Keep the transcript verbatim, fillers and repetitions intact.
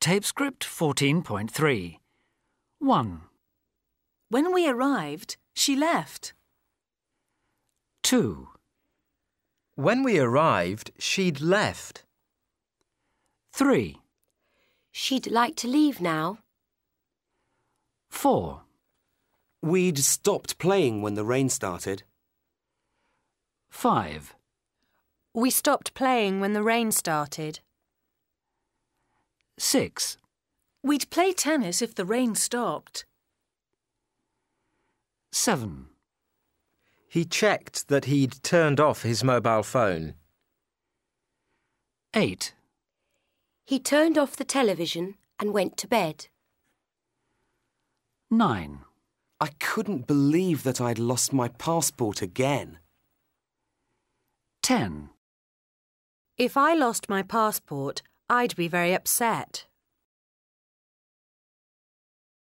Tape script fourteen point three. one. When we arrived, she left. two. When we arrived, she'd left. three. She'd like to leave now. four. We'd stopped playing when the rain started. five. We stopped playing when the rain started. six. We'd play tennis if the rain stopped. seven. He checked that he'd turned off his mobile phone. eight. He turned off the television and went to bed. nine. I couldn't believe that I'd lost my passport again. ten. If I lost my passport, I'd be very upset.